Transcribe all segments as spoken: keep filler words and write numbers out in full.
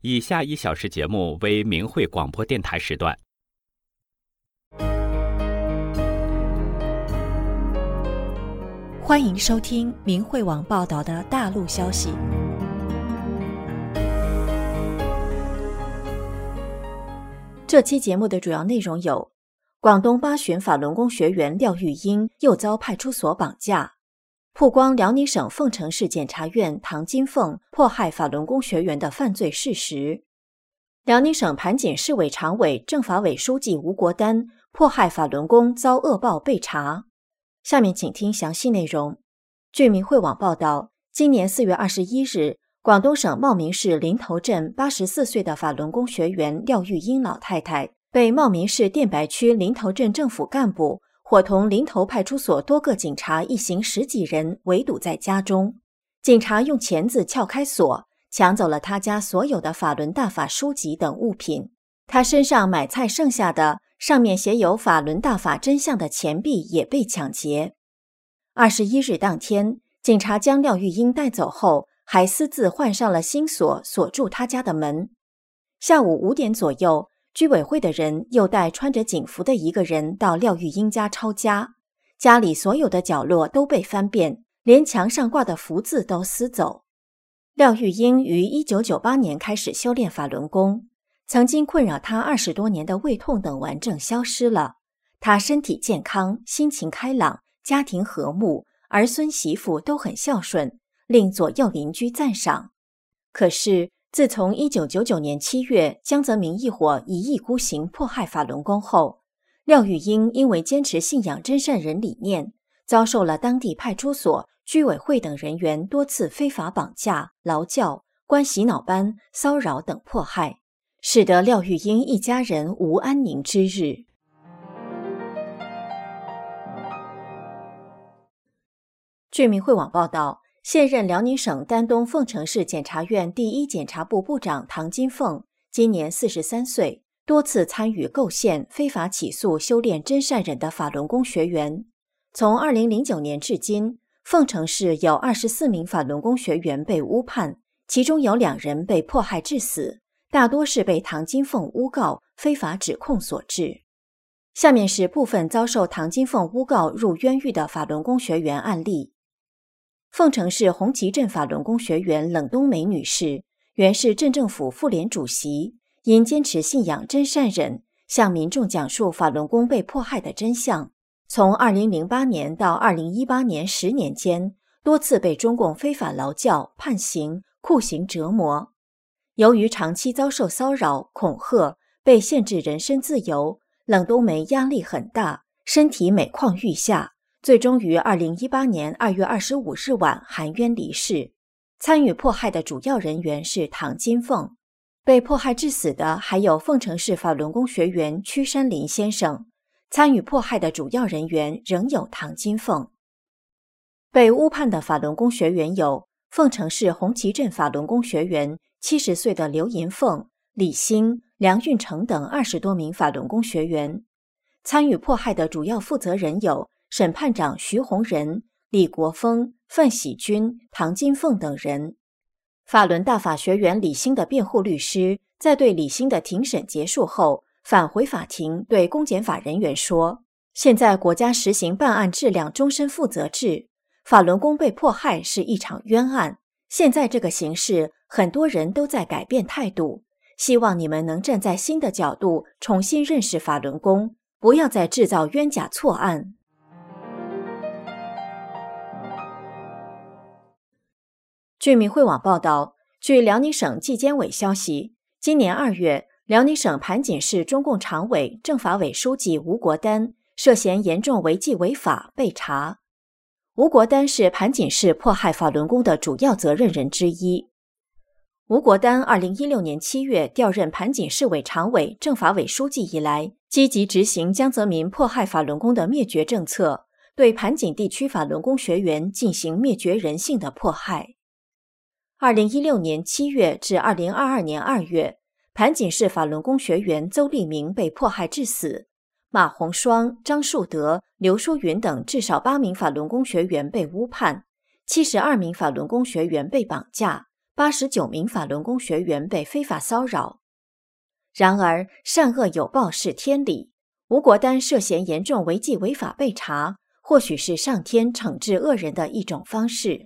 以下一小时节目为明慧广播电台时段。 欢迎收听明慧网报道的大陆消息。这期节目的主要内容有：广东巴旬法轮功学员廖玉英又遭派出所绑架，曝光辽宁省凤城市检察院唐金凤迫害法轮功学员的犯罪事实；辽宁省盘锦市委常委、政法委书记吴国丹迫害法轮功遭恶报被查。下面请听详细内容。据明慧网报道，今年四月二十一日，广东省茂名市林头镇八十四岁的法轮功学员廖玉英老太太，被茂名市电白区林头镇政府干部伙同林头派出所多个警察一行十几人围堵在家中。警察用钳子撬开锁，抢走了他家所有的法轮大法书籍等物品。他身上买菜剩下的上面写有法轮大法真相的钱币也被抢劫。二十一日当天，警察将廖玉英带走后，还私自换上了新锁，锁住他家的门。下午五点左右，居委会的人又带穿着警服的一个人到廖玉英家抄家，家里所有的角落都被翻遍，连墙上挂的福字都撕走。廖玉英于一九九八年开始修炼法轮功，曾经困扰他二十多年的胃痛等顽症消失了，他身体健康，心情开朗，家庭和睦，儿孙媳妇都很孝顺，令左右邻居赞赏。可是自从一九九九年七月江泽民一伙一意孤行迫害法轮功后，廖玉英因为坚持信仰真善人理念，遭受了当地派出所、居委会等人员多次非法绑架、劳教、关洗脑班、骚扰等迫害，使得廖玉英一家人无安宁之日。据明慧网报道，现任辽宁省丹东凤城市检察院第一检察部部长唐金凤今年四十三岁，多次参与构陷、非法起诉修炼真善忍的法轮功学员。从二零零九年至今，凤城市有二十四名法轮功学员被诬判，其中有两人被迫害致死，大多是被唐金凤诬告、非法指控所致。下面是部分遭受唐金凤诬告入冤狱的法轮功学员案例。凤城市红旗镇法轮功学员冷冬梅女士，原是镇政府妇联主席，因坚持信仰真善忍，向民众讲述法轮功被迫害的真相。从二零零八年到二零一八年十年间，多次被中共非法劳教、判刑、酷刑折磨。由于长期遭受骚扰、恐吓，被限制人身自由，冷冬梅压力很大，身体每况愈下，最终于二零一八年二月二十五日晚含冤离世。参与迫害的主要人员是唐金凤，被迫害致死的还有凤城市法轮功学员屈山林先生。参与迫害的主要人员仍有唐金凤。被诬判的法轮功学员有凤城市红旗镇法轮功学员七十岁的刘银凤、李兴、梁运成等二十多名法轮功学员。参与迫害的主要负责人有审判长徐洪仁、李国峰、范喜军、唐金凤等人。法轮大法学员李兴的辩护律师在对李兴的庭审结束后，返回法庭对公检法人员说，现在国家实行办案质量终身负责制，法轮功被迫害是一场冤案，现在这个形势很多人都在改变态度，希望你们能站在新的角度重新认识法轮功，不要再制造冤假错案。据明慧网报道，据辽宁省纪检委消息，今年二月，辽宁省盘锦市中共常委、政法委书记吴国丹涉嫌严重违纪违法被查。吴国丹是盘锦市迫害法轮功的主要责任人之一。吴国丹二零一六年七月调任盘锦市委常委、政法委书记以来，积极执行江泽民迫害法轮功的灭绝政策，对盘锦地区法轮功学员进行灭绝人性的迫害。二零一六年七月至二零二二年二月，盘锦市法轮功学员邹立明被迫害致死，马红双、张树德、刘淑云等至少八名法轮功学员被诬判，七十二名法轮功学员被绑架， 八十九名法轮功学员被非法骚扰。然而，善恶有报是天理，吴国丹涉嫌严重违纪违法被查，或许是上天惩治恶人的一种方式。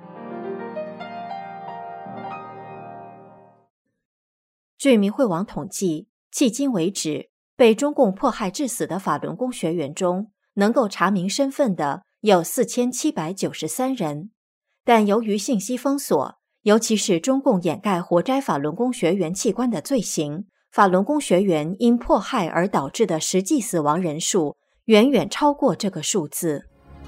据明慧网统计，迄今为止，被中共迫害致死的法轮功学员中，能够查明身份的有四千七百九十三人，但由于信息封锁，尤其是中共掩盖活摘法轮功学员器官的罪行，法轮功学员因迫害而导致的实际死亡人数远远超过这个数字。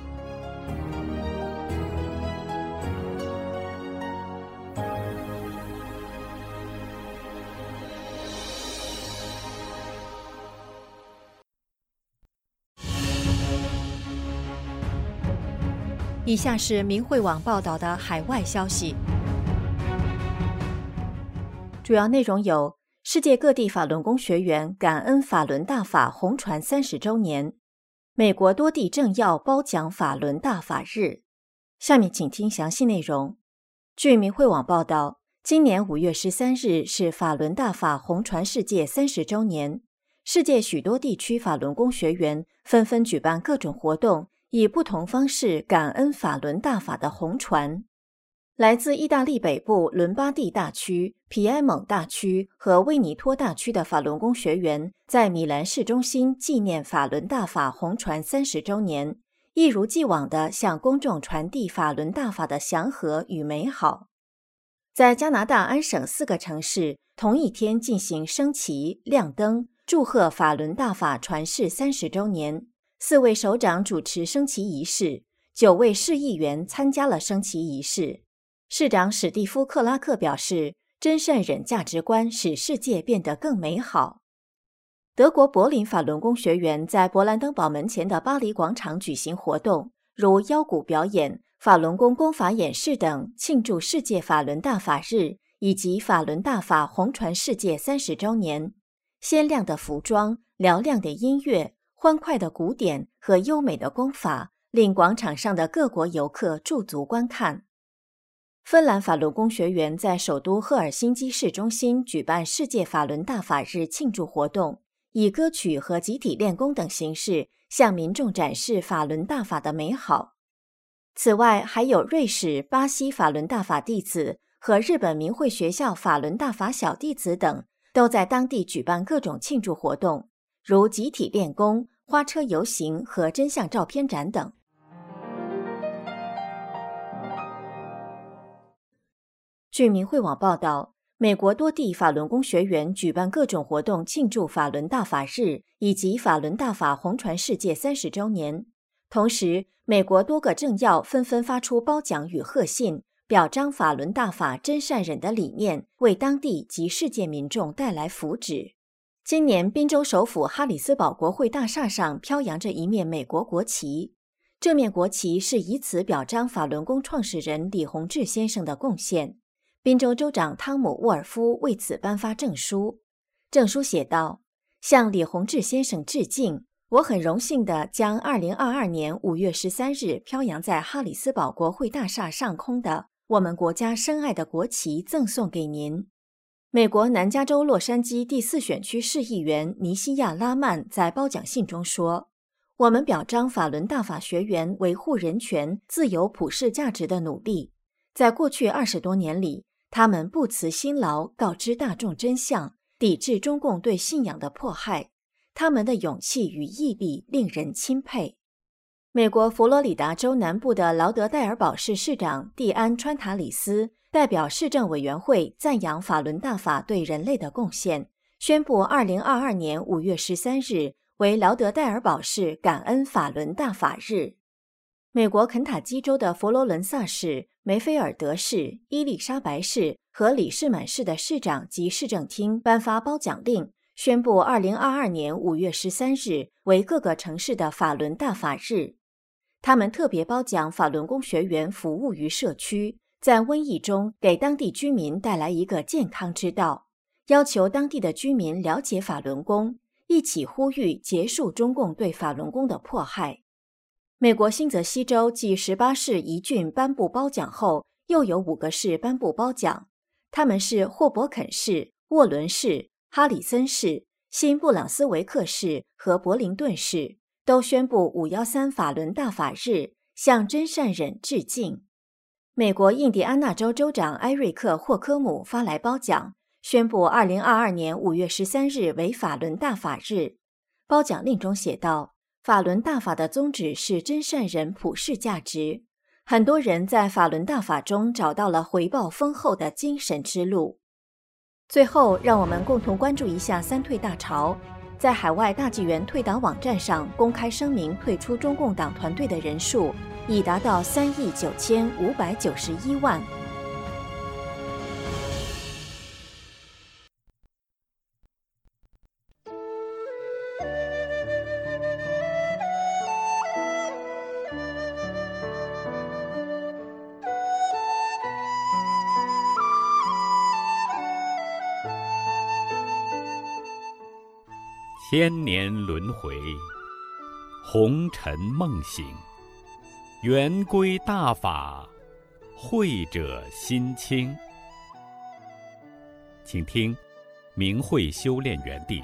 以下是明慧网报道的海外消息，主要内容有：世界各地法轮功学员感恩法轮大法红传三十周年，美国多地政要褒奖法轮大法日。下面请听详细内容。据明慧网报道，今年五月十三日是法轮大法红传世界三十周年，世界许多地区法轮功学员纷纷举办各种活动，以不同方式感恩法轮大法的红传。来自意大利北部伦巴第大区、皮埃蒙大区和威尼托大区的法轮功学员在米兰市中心纪念法轮大法红传三十周年，一如既往地向公众传递法轮大法的祥和与美好。在加拿大安省四个城市同一天进行升旗、亮灯，祝贺法轮大法传世三十周年。四位首长主持升旗仪式，九位市议员参加了升旗仪式。市长史蒂夫·克拉克表示，真善忍价值观使世界变得更美好。德国柏林法轮功学员在勃兰登堡门前的巴黎广场举行活动，如腰鼓表演、法轮功功法演示等，庆祝世界法轮大法日以及法轮大法红传世界三十周年。鲜亮的服装、嘹亮的音乐、欢快的鼓点和优美的功法，令广场上的各国游客驻足观看。芬兰法轮功学员在首都赫尔辛基市中心举办世界法轮大法日庆祝活动，以歌曲和集体练功等形式向民众展示法轮大法的美好。此外，还有瑞士、巴西法轮大法弟子和日本明慧学校法轮大法小弟子等，都在当地举办各种庆祝活动，如集体练功、花车游行和真相照片展等。据明慧网报道，美国多地法轮功学员举办各种活动庆祝法轮大法日以及法轮大法红传世界三十周年。同时，美国多个政要纷纷发出褒奖与贺信，表彰法轮大法真善忍的理念为当地及世界民众带来福祉。今年宾州首府哈里斯堡国会大厦上飘扬着一面美国国旗，这面国旗是以此表彰法轮功创始人李洪志先生的贡献。宾州州长汤姆·沃尔夫为此颁发证书，证书写道：向李洪志先生致敬，我很荣幸地将二零二二年五月十三日飘扬在哈里斯堡国会大厦上空的我们国家深爱的国旗赠送给您。美国南加州洛杉矶第四选区市议员尼西亚·拉曼在褒奖信中说，我们表彰法轮大法学员维护人权、自由普世价值的努力。在过去二十多年里，他们不辞辛劳，告知大众真相，抵制中共对信仰的迫害。他们的勇气与毅力令人钦佩。美国佛罗里达州南部的劳德代尔堡市市长蒂安·川塔里斯代表市政委员会赞扬法轮大法对人类的贡献，宣布二零二二年五月十三日为劳德代尔堡市感恩法轮大法日。美国肯塔基州的佛罗伦萨市、梅菲尔德市、伊丽莎白市和里士满市的市长及市政厅颁发褒奖令，宣布二零二二年五月十三日为各个城市的法轮大法日。他们特别褒奖法轮功学员服务于社区，在瘟疫中给当地居民带来一个健康之道，要求当地的居民了解法轮功，一起呼吁结束中共对法轮功的迫害。美国新泽西州继十八市一郡颁布褒奖后， 又有五个市颁布褒奖，他们是霍伯肯市、沃伦市、哈里森市、新布朗斯维克市和柏林顿市，都宣布五一三法轮大法日，向真善忍致敬。美国印第安纳州州长埃瑞克·霍科姆发来褒奖，宣布二零二二年五月十三日为法轮大法日。褒奖令中写道，法轮大法的宗旨是真善忍普世价值，很多人在法轮大法中找到了回报丰厚的精神之路。最后，让我们共同关注一下三退大潮。在海外大纪元退党网站上公开声明退出中共党团队的人数已达到三亿九千五百九十一万。 千年轮回，红尘梦醒，圆规大法，慧者心清。请听明慧修炼园地。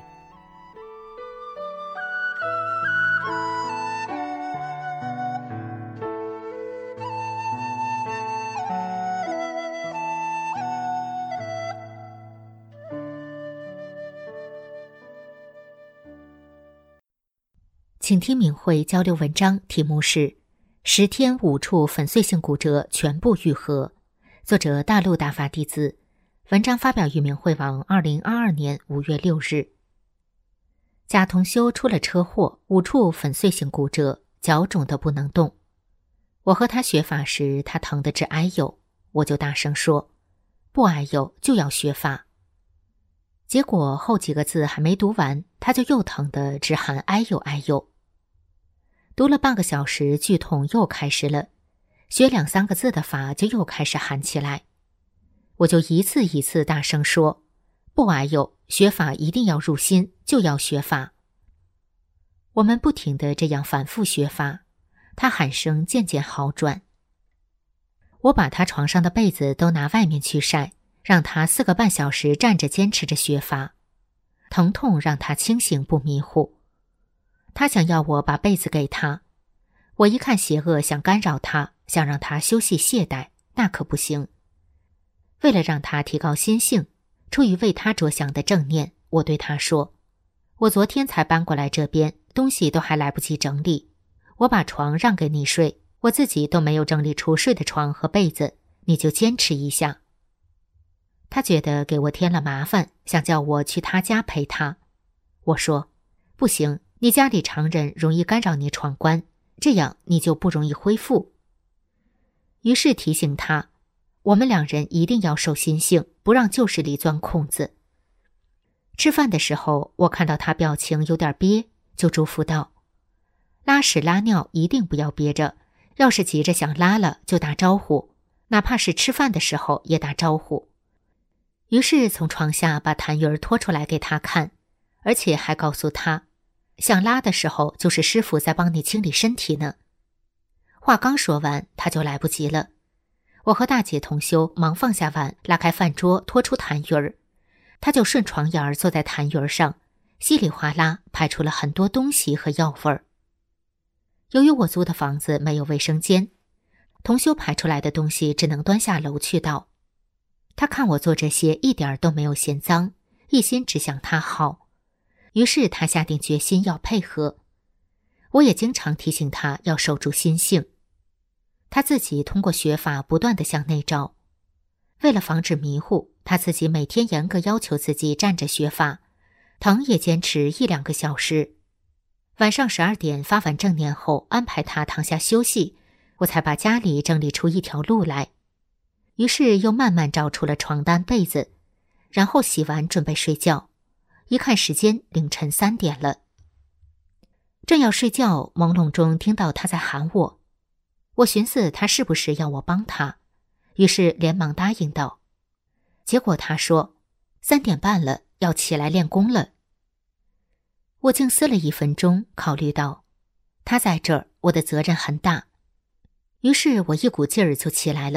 请听明慧交流文章，题目是十天五处粉碎性骨折全部愈合，作者大陆大法弟子，文章发表于明慧网二零二二年五月六日。贾同修出了车祸，五处粉碎性骨折，脚肿得不能动。我和他学法时，他疼得直哎呦，我就大声说，不哎呦就要学法。结果后几个字还没读完，他就又疼得直喊哎呦哎呦。读了半个小时，剧痛又开始了，学两三个字的法就又开始喊起来。我就一次一次大声说，不哎呦，学法一定要入心，就要学法。我们不停地这样反复学法，他喊声渐渐好转。我把他床上的被子都拿外面去晒，让他四个半小时站着坚持着学法，疼痛让他清醒不迷糊。他想要我把被子给他，我一看邪恶，想干扰他，想让他休息懈怠，那可不行。为了让他提高心性，出于为他着想的正念，我对他说，我昨天才搬过来这边，东西都还来不及整理，我把床让给你睡，我自己都没有整理出睡的床和被子，你就坚持一下。他觉得给我添了麻烦，想叫我去他家陪他。我说，不行，你家里常人容易干扰你闯关，这样你就不容易恢复。于是提醒他，我们两人一定要守心性，不让旧势力钻空子。吃饭的时候，我看到他表情有点憋，就嘱咐道，拉屎拉尿一定不要憋着，要是急着想拉了就打招呼，哪怕是吃饭的时候也打招呼。于是从床下把痰盂儿拖出来给他看，而且还告诉他，想拉的时候就是师父在帮你清理身体呢。话刚说完，他就来不及了。我和大姐同修忙放下碗，拉开饭桌，拖出痰盂儿，他就顺床沿儿坐在痰盂儿上，稀里哗啦排出了很多东西和药味儿。由于我租的房子没有卫生间，同修排出来的东西只能端下楼去倒。他看我做这些一点儿都没有嫌脏，一心只想他好，于是他下定决心要配合。我也经常提醒他要守住心性。他自己通过学法不断地向内照，为了防止迷糊，他自己每天严格要求自己站着学法，疼也坚持一两个小时。晚上十二点发完正念后，安排他躺下休息，我才把家里整理出一条路来。于是又慢慢找出了床单被子，然后洗完准备睡觉。一看时间，凌晨三点了。正要睡觉，朦胧中听到他在喊我，我寻思他是不是要我帮他，于是连忙答应道。结果他说，三点半了，要起来练功了。我静思了一分钟，考虑到他在这儿，我的责任很大。于是我一股劲儿就起来了，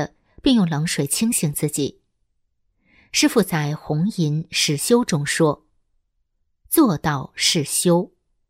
并用冷水清醒自己。师父在《红吟始修》中说：做到是修，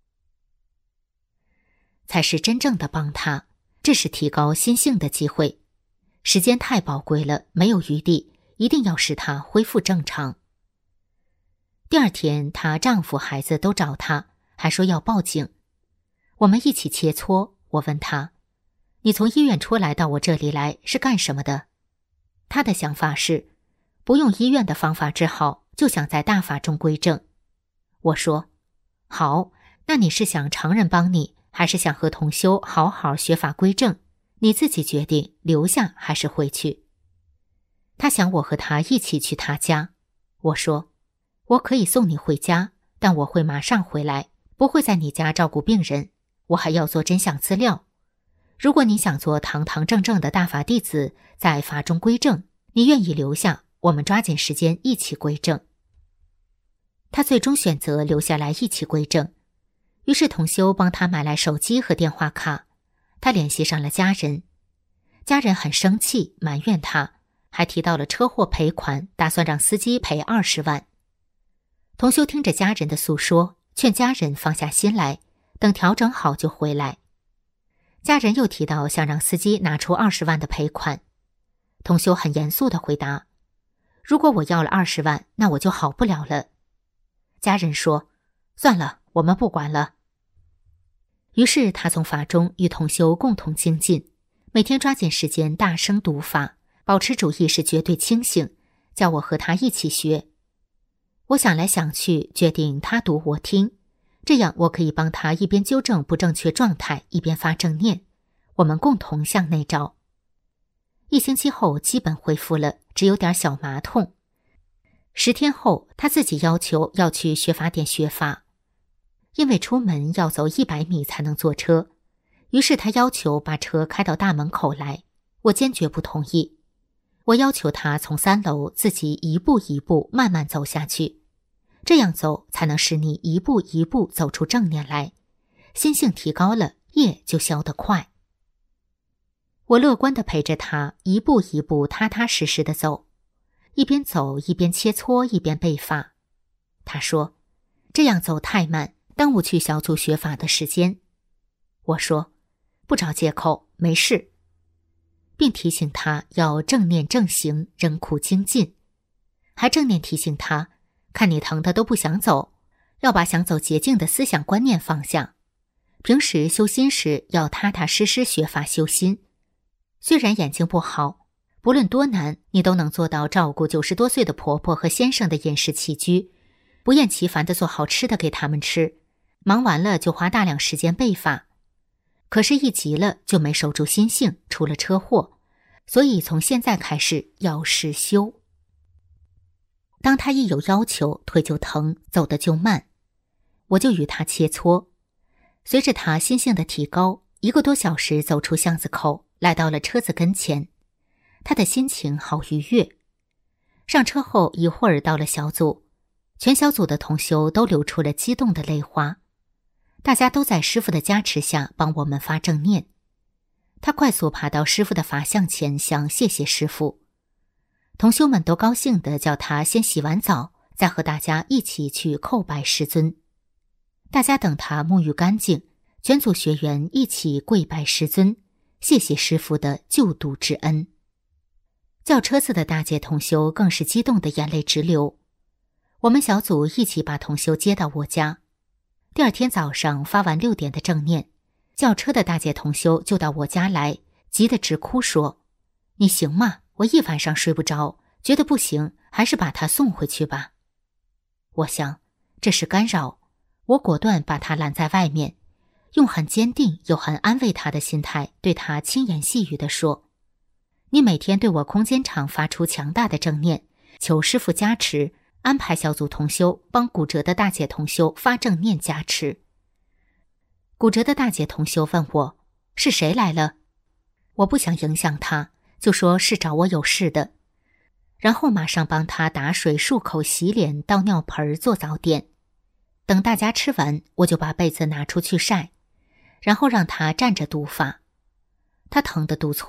才是真正的帮他，这是提高心性的机会。时间太宝贵了，没有余地，一定要使他恢复正常。第二天，她丈夫、孩子都找她，还说要报警。我们一起切磋，我问她：你从医院出来到我这里来是干什么的？她的想法是，不用医院的方法治好，就想在大法中归正。我说：好，那你是想常人帮你，还是想和同修好好学法归正？你自己决定留下还是回去。她想我和她一起去她家。我说：我可以送你回家，但我会马上回来，不会在你家照顾病人，我还要做真相资料。如果你想做堂堂正正的大法弟子，在法中归正，你愿意留下，我们抓紧时间一起归正。他最终选择留下来一起归正，于是同修帮他买来手机和电话卡，他联系上了家人。家人很生气，埋怨他，还提到了车祸赔款，打算让司机赔二十万。同修听着家人的诉说，劝家人放下心来，等调整好就回来。家人又提到想让司机拿出二十万的赔款。同修很严肃地回答：如果我要了二十万，那我就好不了了。家人说：算了，我们不管了。于是他从法中与同修共同精进，每天抓紧时间大声读法，保持主意识绝对清醒，叫我和他一起学。我想来想去，决定他读我听，这样我可以帮他一边纠正不正确状态，一边发正念，我们共同向内照。一星期后基本恢复了，只有点小麻痛。十天后，他自己要求要去学法店学法，因为出门要走一百米才能坐车，于是他要求把车开到大门口来，我坚决不同意。我要求他从三楼自己一步一步慢慢走下去，这样走才能使你一步一步走出正念来，心性提高了，业就消得快。我乐观地陪着他一步一步踏踏实实地走，一边走一边切磋，一边背法。他说：这样走太慢，耽误去小组学法的时间。我说：不找借口，没事，并提醒他要正念正行，忍苦精进，还正念提醒他，看你疼的都不想走，要把想走捷径的思想观念放下。平时修心时要踏踏实实学法修心。虽然眼睛不好，不论多难，你都能做到照顾九十多岁的婆婆和先生的饮食起居，不厌其烦地做好吃的给他们吃，忙完了就花大量时间背法。可是一急了就没守住心性，出了车祸，所以从现在开始要实修。当他一有要求，腿就疼，走得就慢，我就与他切磋。随着他心性的提高，一个多小时走出巷子口，来到了车子跟前，他的心情好愉悦。上车后一会儿到了小组，全小组的同修都流出了激动的泪花，大家都在师父的加持下帮我们发正念。他快速爬到师父的法像前，想谢谢师父。同修们都高兴地叫他先洗完澡，再和大家一起去叩拜师尊。大家等他沐浴干净，全组学员一起跪拜师尊，谢谢师父的救度之恩。叫车子的大姐同修更是激动的眼泪直流。我们小组一起把同修接到我家。第二天早上发完六点的正念，叫车的大姐同修就到我家来，急得直哭说：你行吗？我一晚上睡不着，觉得不行，还是把他送回去吧。我想这是干扰，我果断把他拦在外面，用很坚定又很安慰他的心态对他轻言细语地说：你每天对我空间场发出强大的正念，求师父加持，安排小组同修帮骨折的大姐同修发正念加持。骨折的大姐同修问我：是谁来了？我不想影响他，就说是找我有事的，然后马上帮他打水漱口洗脸倒尿盆做早点。等大家吃完，我就把被子拿出去晒，然后让他站着读法。他疼得读错了，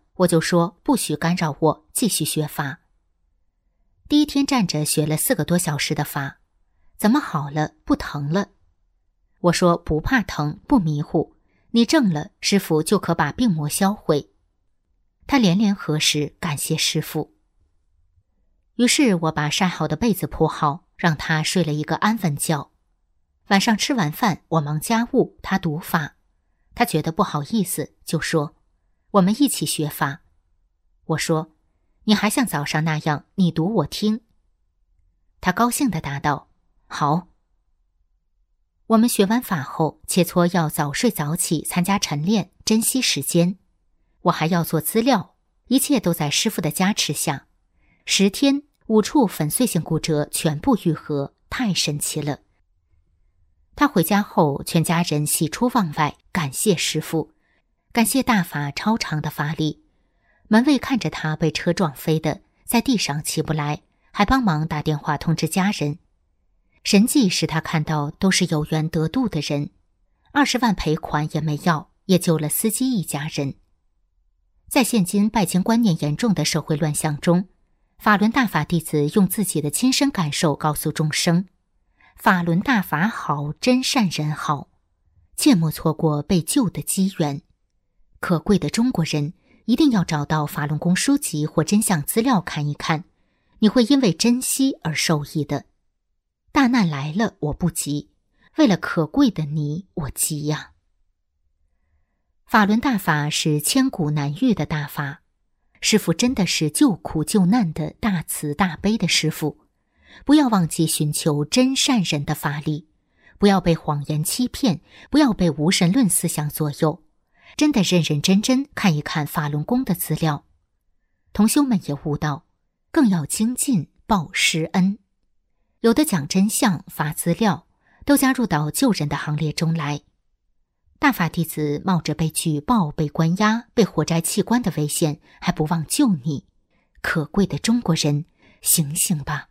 我就说不许干扰我，继续学法。第一天站着学了四个多小时的法，怎么好了，不疼了？我说不怕疼，不迷糊，你正了，师父就可把病魔销毁。他连连合十，感谢师父。于是我把晒好的被子铺好，让他睡了一个安稳觉。晚上吃完饭，我忙家务，他读法。他觉得不好意思，就说我们一起学法。我说你还像早上那样，你读我听。他高兴地答道好。我们学完法后，切磋要早睡早起参加晨练，珍惜时间。我还要做资料，一切都在师父的加持下。十天，五处粉碎性骨折全部愈合，太神奇了。他回家后，全家人喜出望外，感谢师父，感谢大法超长的法力。门卫看着他被车撞飞的，在地上起不来，还帮忙打电话通知家人。神迹使他看到都是有缘得度的人，二十万赔款也没要，也救了司机一家人。在现今拜金观念严重的社会乱象中，法轮大法弟子用自己的亲身感受告诉众生，法轮大法好，真善人好，切莫错过被救的机缘。可贵的中国人一定要找到法轮功书籍或真相资料看一看，你会因为珍惜而受益的。大难来了，我不急，为了可贵的你，我急呀。法轮大法是千古难遇的大法，师父真的是救苦救难的大慈大悲的师父。不要忘记寻求真善人的法力，不要被谎言欺骗，不要被无神论思想左右，真的认认真真看一看法轮功的资料。同修们也悟道，更要精进报师恩。有的讲真相发资料，都加入到救人的行列中来。大法弟子冒着被举报、被关押、被火灾弃官的危险，还不忘救你。可贵的中国人，醒醒吧！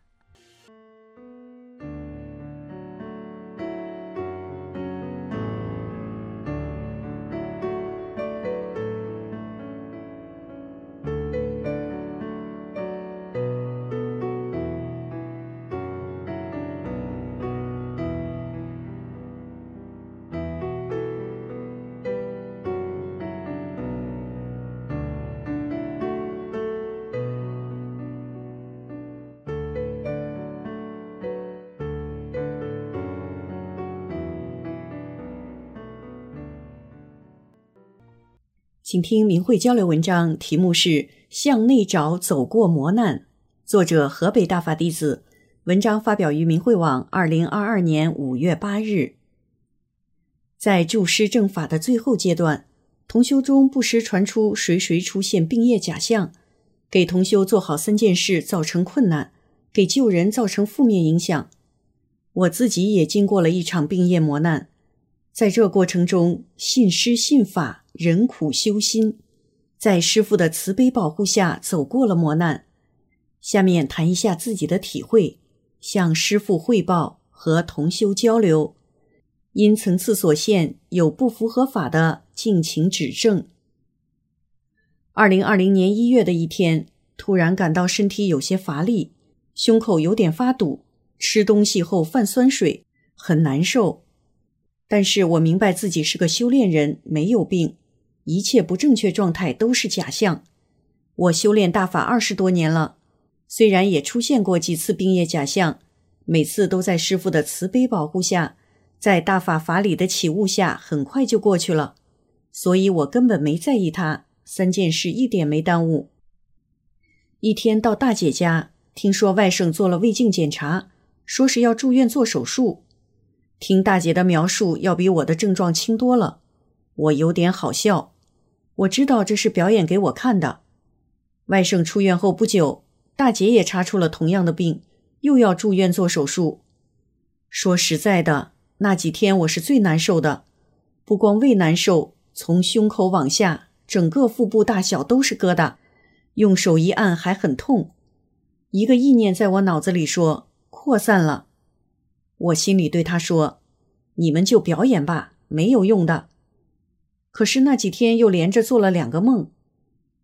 请听明慧交流文章，题目是向内找走过磨难，作者河北大法弟子，文章发表于明慧网二零二二年五月八日。在助师正法的最后阶段，同修中不时传出谁谁出现病业假象，给同修做好三件事造成困难，给救人造成负面影响。我自己也经过了一场病业磨难，在这过程中信师信法，忍苦修心，在师父的慈悲保护下走过了磨难。下面谈一下自己的体会，向师父汇报和同修交流，因层次所限，有不符合法的敬请指正。二零二零年一月的一天，突然感到身体有些乏力，胸口有点发堵，吃东西后泛酸水，很难受。但是我明白自己是个修炼人，没有病，一切不正确状态都是假象。我修炼大法二十多年了，虽然也出现过几次病业假象，每次都在师父的慈悲保护下，在大法法理的启悟下，很快就过去了，所以我根本没在意它，三件事一点没耽误。一天到大姐家，听说外甥做了胃镜检查，说是要住院做手术。听大姐的描述，要比我的症状轻多了，我有点好笑。我知道这是表演给我看的。外甥出院后不久，大姐也查出了同样的病，又要住院做手术。说实在的，那几天我是最难受的，不光胃难受，从胸口往下，整个腹部大小都是疙瘩，用手一按还很痛。一个意念在我脑子里说，扩散了。我心里对他说，你们就表演吧，没有用的。可是那几天又连着做了两个梦，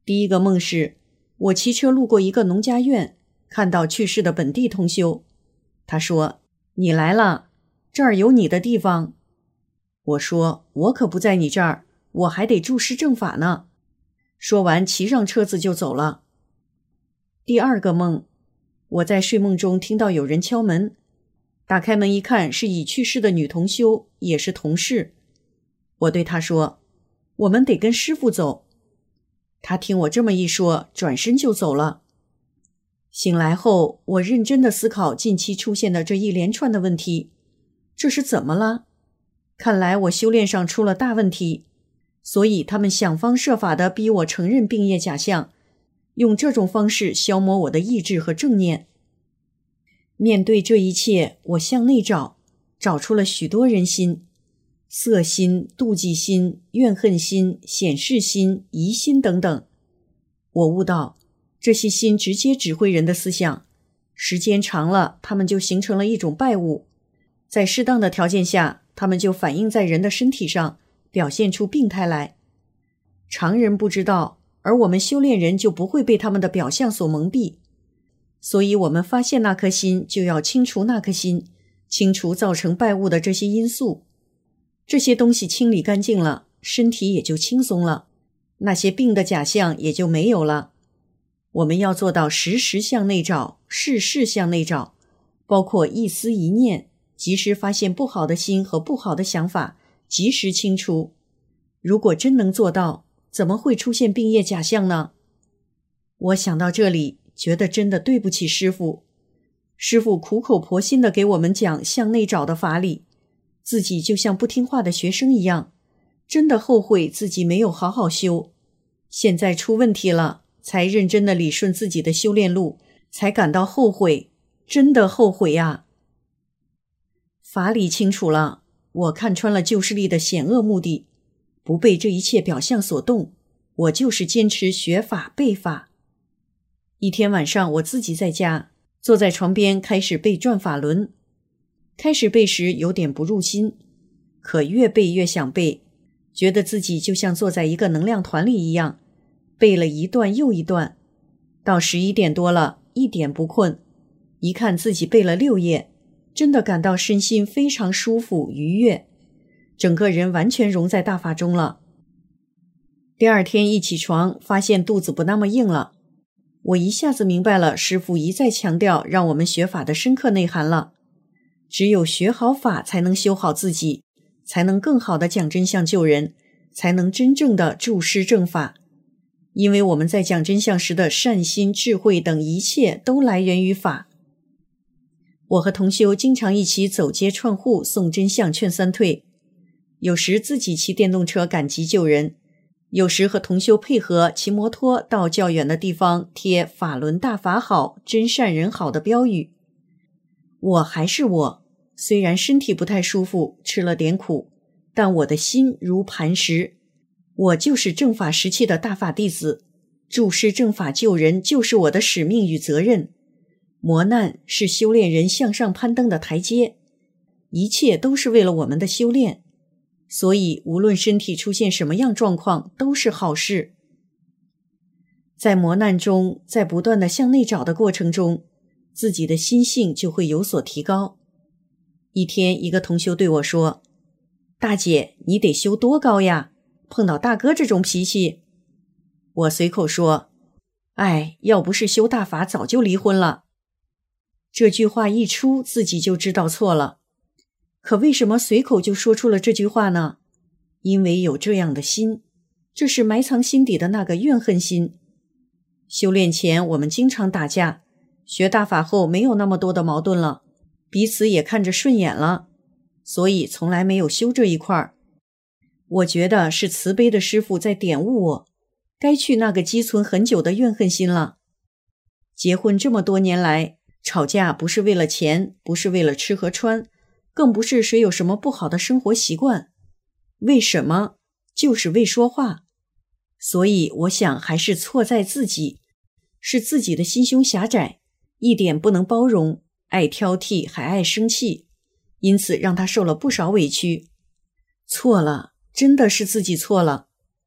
第一个梦是，我骑车路过一个农家院，看到去世的本地同修。他说：你来了，这儿有你的地方。我说：我可不在你这儿，我还得注释正法呢。说完骑上车子就走了。第二个梦，我在睡梦中听到有人敲门，打开门一看，是已去世的女同修，也是同事。我对她说：我们得跟师父走。她听我这么一说，转身就走了。醒来后，我认真地思考近期出现的这一连串的问题，这是怎么了？看来我修炼上出了大问题，所以他们想方设法地逼我承认病业假象，用这种方式消磨我的意志和正念。面对这一切，我向内找，找出了许多人心，色心、妒忌心、怨恨心、显示心、疑心等等。我悟到，这些心直接指挥人的思想，时间长了，它们就形成了一种败物，在适当的条件下，它们就反映在人的身体上，表现出病态来。常人不知道，而我们修炼人就不会被他们的表象所蒙蔽。所以我们发现那颗心，就要清除那颗心，清除造成败物的这些因素。这些东西清理干净了，身体也就轻松了，那些病的假象也就没有了。我们要做到时时向内找，事事向内找，包括一思一念，及时发现不好的心和不好的想法，及时清除。如果真能做到，怎么会出现病业假象呢？我想到这里，觉得真的对不起师父。师父苦口婆心地给我们讲向内找的法理，自己就像不听话的学生一样，真的后悔自己没有好好修。现在出问题了，才认真地理顺自己的修炼路，才感到后悔，真的后悔呀。法理清楚了，我看穿了旧势力的险恶目的，不被这一切表象所动，我就是坚持学法背法。一天晚上，我自己在家，坐在床边开始背转法轮。开始背时有点不入心，可越背越想背，觉得自己就像坐在一个能量团里一样，背了一段又一段。到十一点多了，一点不困，一看自己背了六页，真的感到身心非常舒服愉悦，整个人完全融在大法中了。第二天一起床，发现肚子不那么硬了。我一下子明白了师父一再强调让我们学法的深刻内涵了。只有学好法，才能修好自己，才能更好地讲真相救人，才能真正的注释正法。因为我们在讲真相时的善心、智慧等一切都来源于法。我和同修经常一起走街串户送真相劝三退，有时自己骑电动车赶集救人，有时和同修配合骑摩托到较远的地方贴法轮大法好，真善人好的标语。我还是我，虽然身体不太舒服，吃了点苦，但我的心如磐石。我就是正法时期的大法弟子，注释正法救人就是我的使命与责任。磨难是修炼人向上攀登的台阶，一切都是为了我们的修炼。所以无论身体出现什么样状况，都是好事。在磨难中，在不断的向内找的过程中，自己的心性就会有所提高。一天，一个同修对我说：大姐，你得修多高呀，碰到大哥这种脾气。我随口说：哎，要不是修大法，早就离婚了。这句话一出，自己就知道错了。可为什么随口就说出了这句话呢？因为有这样的心，这是埋藏心底的那个怨恨心。修炼前我们经常打架，学大法后没有那么多的矛盾了，彼此也看着顺眼了，所以从来没有修这一块。我觉得是慈悲的师父在点悟我，该去那个积存很久的怨恨心了。结婚这么多年来，吵架不是为了钱，不是为了吃和穿，更不是谁有什么不好的生活习惯。为什么？就是为说话。所以我想还是错在自己，是自己的心胸狭窄，一点不能包容，爱挑剔还爱生气，因此让他受了不少委屈。错了，真的是自己错了。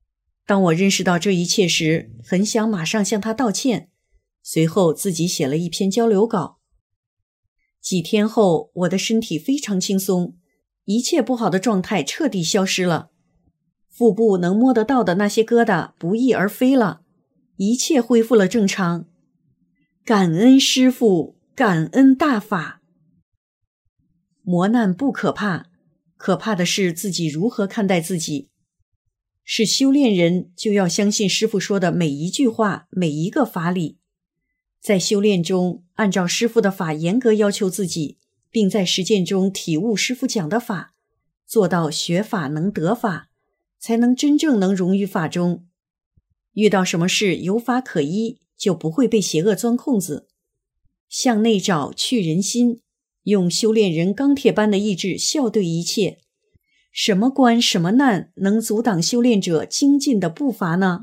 当我认识到这一切时，很想马上向他道歉，随后自己写了一篇交流稿。几天后，我的身体非常轻松，一切不好的状态彻底消失了，腹部能摸得到的那些疙瘩不翼而飞了，一切恢复了正常。感恩师父，感恩大法。磨难不可怕，可怕的是自己如何看待自己。是修炼人就要相信师父说的每一句话，每一个法理。在修炼中，按照师父的法严格要求自己，并在实践中体悟师父讲的法，做到学法能得法，才能真正能融于法中。遇到什么事有法可依，就不会被邪恶钻空子。向内找，去人心，用修炼人钢铁般的意志笑对一切。什么关什么难能阻挡修炼者精进的步伐呢？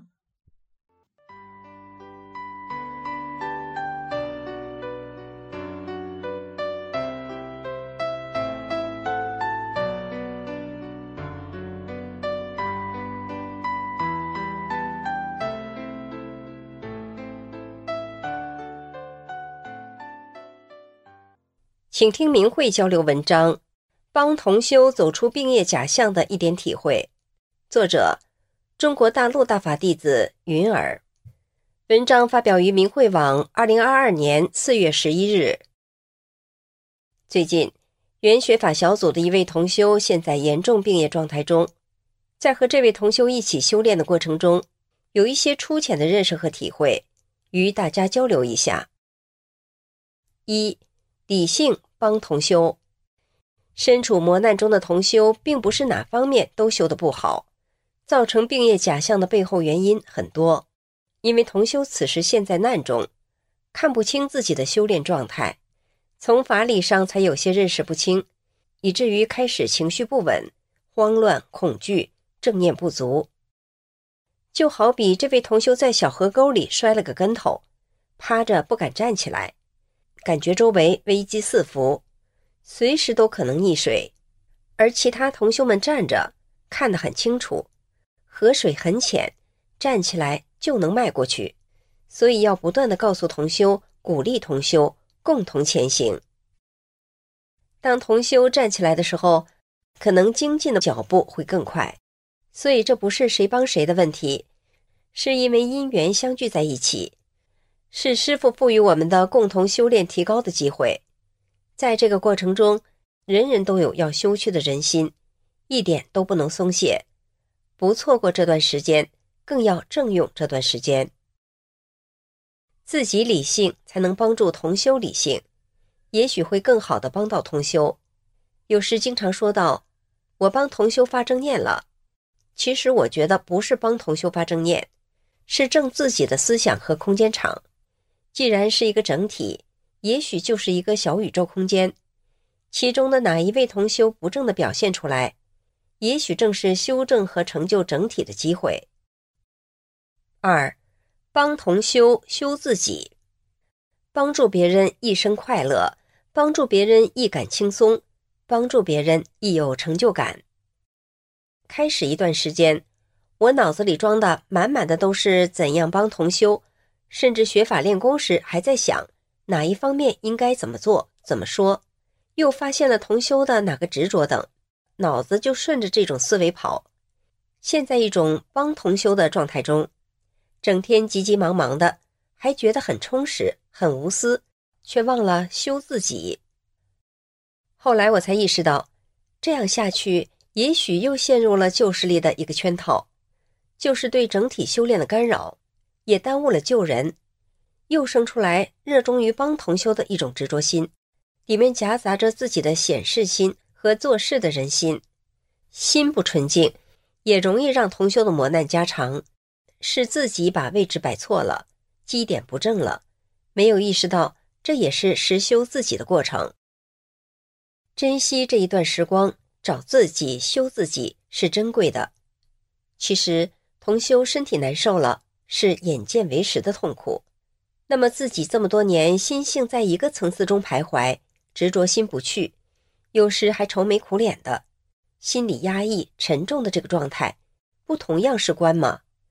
请听明慧交流文章，帮同修走出病业假象的一点体会。作者：中国大陆大法弟子云儿。文章发表于明慧网二零二二年四月十一日。最近，原学法小组的一位同修陷在严重病业状态中，在和这位同修一起修炼的过程中，有一些粗浅的认识和体会，与大家交流一下。一、理性帮同修。身处磨难中的同修并不是哪方面都修得不好，造成病业假象的背后原因很多。因为同修此时陷在难中，看不清自己的修炼状态，从法理上才有些认识不清，以至于开始情绪不稳、慌乱、恐惧、正念不足。就好比这位同修在小河沟里摔了个跟头，趴着不敢站起来，感觉周围危机四伏，随时都可能溺水。而其他同修们站着看得很清楚，河水很浅，站起来就能迈过去，所以要不断地告诉同修，鼓励同修，共同前行。当同修站起来的时候，可能精进的脚步会更快，所以这不是谁帮谁的问题，是因为因缘相聚在一起，是师父赋予我们的共同修炼提高的机会。在这个过程中，人人都有要修去的人心，一点都不能松懈，不错过这段时间，更要正用这段时间。自己理性才能帮助同修理性，也许会更好地帮到同修。有时经常说到，我帮同修发正念了，其实我觉得不是帮同修发正念，是正自己的思想和空间场。既然是一个整体，也许就是一个小宇宙空间，其中的哪一位同修不正的表现出来，也许正是修正和成就整体的机会。二、帮同修修自己。帮助别人一生快乐，帮助别人一感轻松，帮助别人亦有成就感。开始一段时间，我脑子里装的满满的都是怎样帮同修，甚至学法练功时还在想哪一方面应该怎么做怎么说，又发现了同修的哪个执着等，脑子就顺着这种思维跑。现在一种帮同修的状态中，整天急急忙忙的，还觉得很充实很无私，却忘了修自己。后来我才意识到，这样下去也许又陷入了旧势力的一个圈套，就是对整体修炼的干扰，也耽误了救人，又生出来热衷于帮同修的一种执着心，里面夹杂着自己的显示心和做事的人心。心不纯净，也容易让同修的磨难加长，是自己把位置摆错了，基点不正了，没有意识到这也是实修自己的过程。珍惜这一段时光，找自己修自己是珍贵的。其实同修身体难受了，是眼见为实的痛苦，那么自己这么多年心性在一个层次中徘徊，执着心不去，有时还愁眉苦脸的，心里压抑沉重的这个状态，不同样是关吗？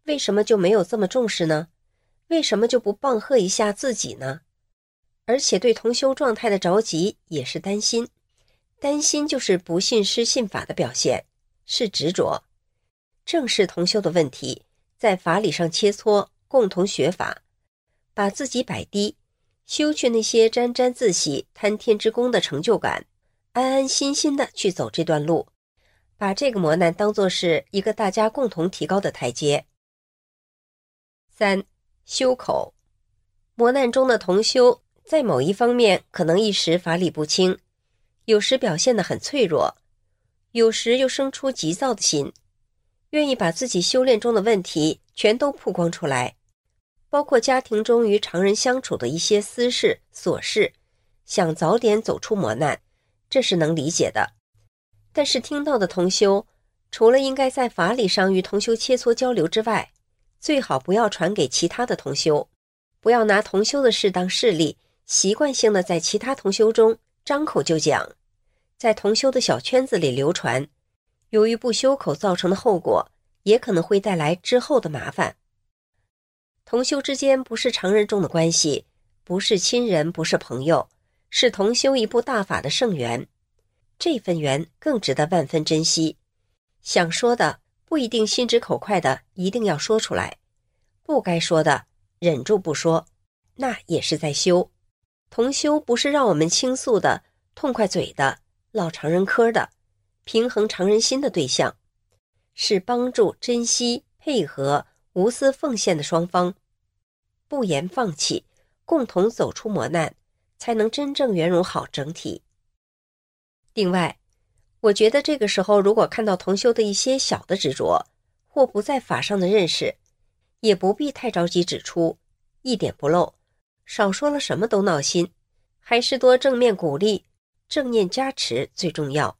为什么就没有这么重视呢？为什么就不棒喝一下自己呢？而且对同修状态的着急也是担心，担心就是不信师信法的表现，是执着。正视同修的问题，在法理上切磋，共同学法，把自己摆低，修去那些沾沾自喜、贪天之功的成就感，安安心心的去走这段路，把这个磨难当作是一个大家共同提高的台阶。三、修口。磨难中的同修在某一方面可能一时法理不清，有时表现得很脆弱，有时又生出急躁的心，愿意把自己修炼中的问题全都曝光出来，包括家庭中与常人相处的一些私事琐事，想早点走出磨难，这是能理解的。但是听到的同修，除了应该在法理上与同修切磋交流之外，最好不要传给其他的同修，不要拿同修的事当事例，习惯性的在其他同修中张口就讲，在同修的小圈子里流传，由于不修口造成的后果，也可能会带来之后的麻烦。同修之间不是常人中的关系，不是亲人，不是朋友，是同修一部大法的圣缘，这份缘更值得万分珍惜。想说的不一定心直口快的一定要说出来，不该说的忍住不说，那也是在修。同修不是让我们倾诉的、痛快嘴的、唠常人嗑的、平衡常人心的对象，是帮助、珍惜、配合、无私奉献的双方，不言放弃，共同走出磨难，才能真正圆融好整体。另外，我觉得这个时候如果看到同修的一些小的执着，或不在法上的认识，也不必太着急指出，一点不漏，少说了什么都闹心，还是多正面鼓励、正念加持最重要。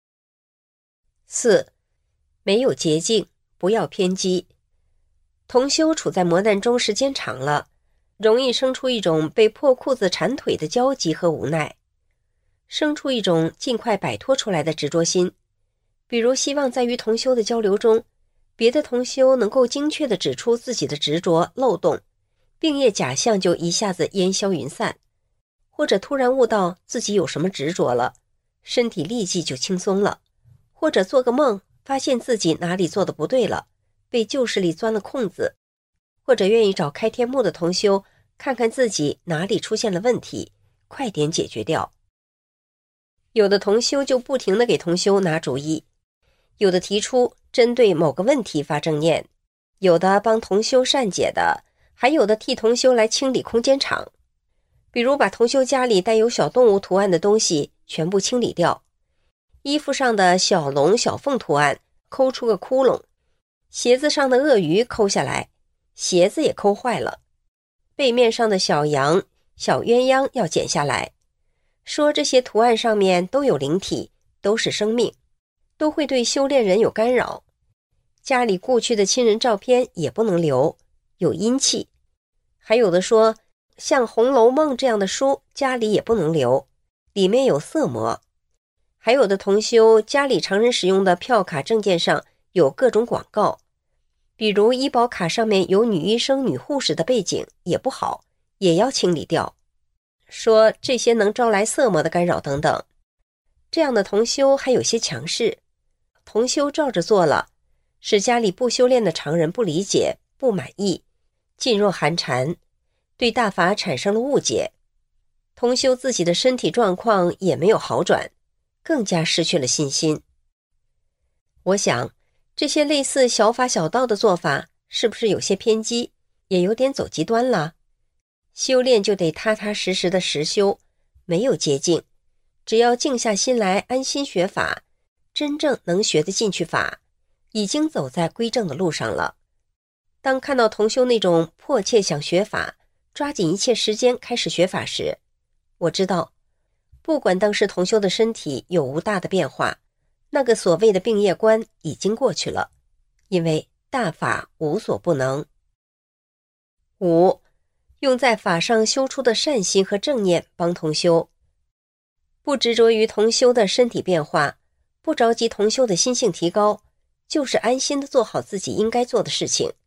四、没有捷径，不要偏激。同修处在磨难中时间长了，容易生出一种被破裤子缠腿的焦急和无奈，生出一种尽快摆脱出来的执着心，比如希望在与同修的交流中，别的同修能够精确地指出自己的执着漏洞，病业假象就一下子烟消云散，或者突然悟到自己有什么执着了，身体立即就轻松了，或者做个梦发现自己哪里做的不对了，被旧势力钻了空子，或者愿意找开天目的同修看看自己哪里出现了问题，快点解决掉。有的同修就不停地给同修拿主意，有的提出针对某个问题发正念，有的帮同修善解的，还有的替同修来清理空间场，比如把同修家里带有小动物图案的东西全部清理掉，衣服上的小龙小凤图案抠出个窟窿，鞋子上的鳄鱼抠下来，鞋子也抠坏了，背面上的小羊小鸳鸯要剪下来，说这些图案上面都有灵体，都是生命，都会对修炼人有干扰。家里故去的亲人照片也不能留，有阴气。还有的说，像《红楼梦》这样的书家里也不能留，里面有色魔。还有的同修家里常人使用的票卡证件上有各种广告，比如医保卡上面有女医生女护士的背景也不好，也要清理掉，说这些能招来色魔的干扰等等。这样的同修还有些强势，同修照着做了，使家里不修炼的常人不理解、不满意，噤若寒蝉，对大法产生了误解，同修自己的身体状况也没有好转，更加失去了信心。我想这些类似小法小道的做法是不是有些偏激，也有点走极端了？修炼就得踏踏实实的实修，没有捷径，只要静下心来安心学法，真正能学得进去法，已经走在归正的路上了。当看到同修那种迫切想学法，抓紧一切时间开始学法时，我知道不管当时同修的身体有无大的变化，那个所谓的病业关已经过去了，因为大法无所不能。五、用在法上修出的善心和正念帮同修，不执着于同修的身体变化，不着急同修的心性提高，就是安心地做好自己应该做的事情，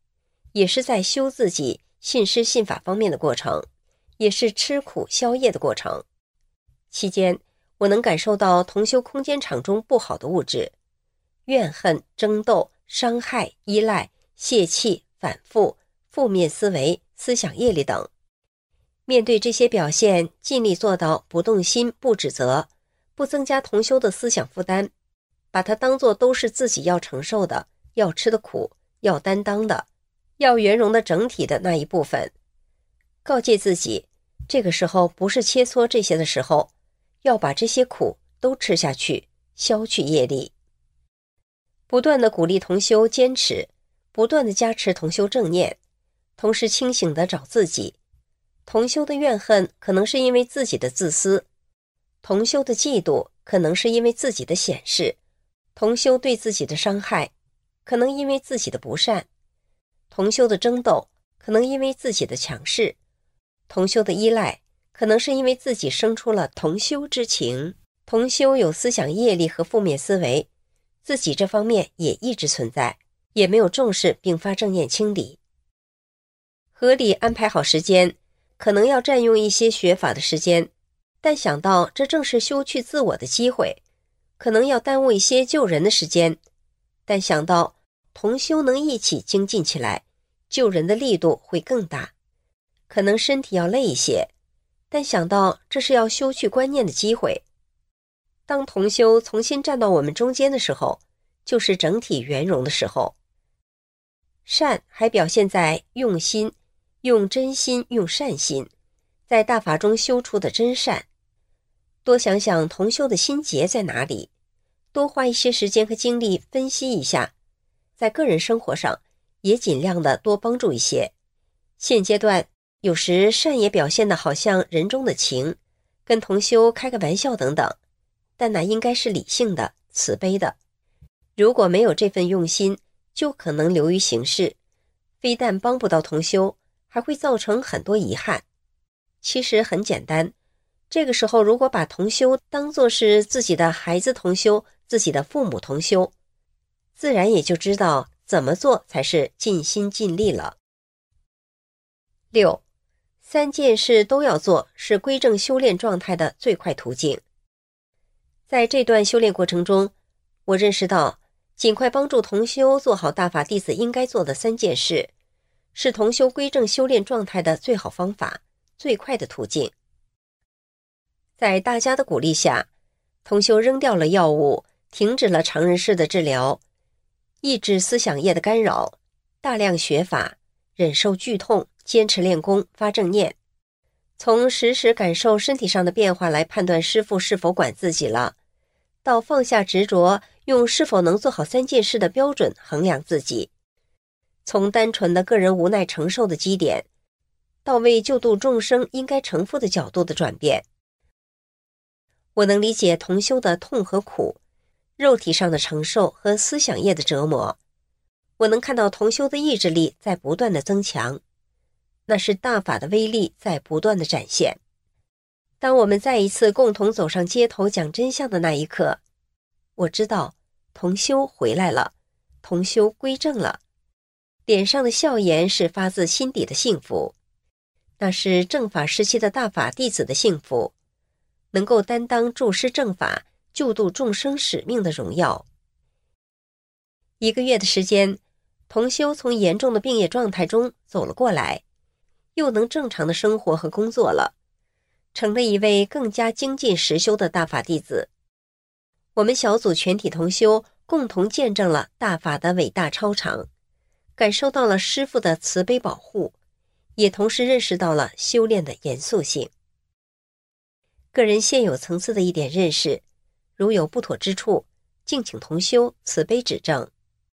也是在修自己信师信法方面的过程，也是吃苦消业的过程。期间，我能感受到同修空间场中不好的物质，怨恨、争斗、伤害、依赖、泄气、反复、负面思维、思想业力等。面对这些表现，尽力做到不动心、不指责，不增加同修的思想负担，把它当作都是自己要承受的、要吃的苦、要担当的、要圆融的整体的那一部分。告诫自己，这个时候不是切磋这些的时候，要把这些苦都吃下去，消去业力。不断地鼓励同修坚持，不断地加持同修正念，同时清醒地找自己。同修的怨恨可能是因为自己的自私，同修的嫉妒可能是因为自己的显示，同修对自己的伤害可能因为自己的不善，同修的争斗可能因为自己的强势，同修的依赖可能是因为自己生出了同修之情。同修有思想业力和负面思维，自己这方面也一直存在，也没有重视并发正念清理。合理安排好时间，可能要占用一些学法的时间，但想到这正是修去自我的机会，可能要耽误一些救人的时间，但想到同修能一起精进起来，救人的力度会更大，可能身体要累一些，但想到这是要修去观念的机会。当同修重新站到我们中间的时候，就是整体圆融的时候。善还表现在用心，用真心，用善心，在大法中修出的真善。多想想同修的心结在哪里，多花一些时间和精力分析一下，在个人生活上也尽量的多帮助一些。现阶段有时善也表现的好像人中的情，跟同修开个玩笑等等，但那应该是理性的、慈悲的。如果没有这份用心，就可能流于形式，非但帮不到同修，还会造成很多遗憾。其实很简单，这个时候如果把同修当作是自己的孩子同修，自己的父母同修，自然也就知道怎么做才是尽心尽力了。六，三件事都要做，是归正修炼状态的最快途径。在这段修炼过程中，我认识到尽快帮助同修做好大法弟子应该做的三件事，是同修归正修炼状态的最好方法，最快的途径。在大家的鼓励下，同修扔掉了药物，停止了常人式的治疗，抑制思想业的干扰，大量学法，忍受剧痛，坚持练功，发正念，从时时感受身体上的变化来判断师父是否管自己了，到放下执着，用是否能做好三件事的标准衡量自己，从单纯的个人无奈承受的基点，到为救度众生应该承负的角度的转变。我能理解同修的痛和苦，肉体上的承受和思想业的折磨，我能看到同修的意志力在不断的增强，那是大法的威力在不断的展现。当我们再一次共同走上街头讲真相的那一刻，我知道同修回来了，同修归正了，脸上的笑颜是发自心底的幸福，那是正法时期的大法弟子的幸福，能够担当助师正法、救度众生使命的荣耀。一个月的时间，同修从严重的病业状态中走了过来，又能正常的生活和工作了，成了一位更加精进实修的大法弟子。我们小组全体同修共同见证了大法的伟大超常，感受到了师父的慈悲保护，也同时认识到了修炼的严肃性。个人现有层次的一点认识，如有不妥之处，敬请同修慈悲指正。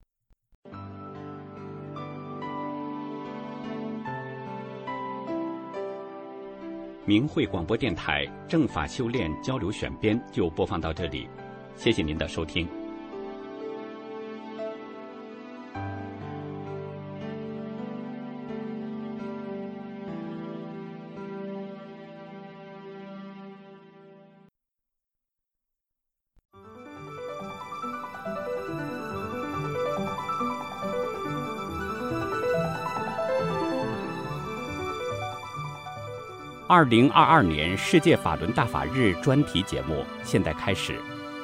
明慧广播电台正法修炼交流选编就播放到这里，谢谢您的收听。 二零二二年世界法轮大法日专题节目现在开始。